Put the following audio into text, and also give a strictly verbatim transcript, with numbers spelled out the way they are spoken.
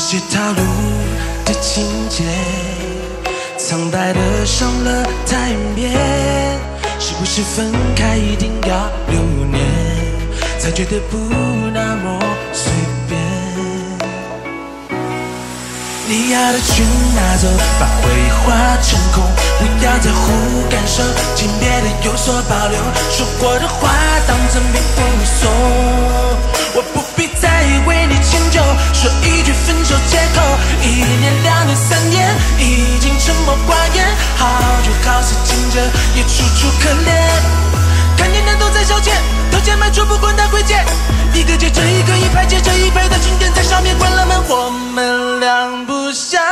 些套路的情节，苍白的上了台面，是不是分开一定要留念，才觉得不那么随便？你要的全拿走，把回忆化成空，不要在乎感受，请别的有所保留，说过的话当真并不送，我不必再为你迁就，说一句分手借口，一年两年三年已经沉默寡言，好酒好事情着也楚楚可怜，看见人都在消遣，投钱买出不管它贵贱，一个接着一个，一排接着一排的景点在上面关了门，我们两不相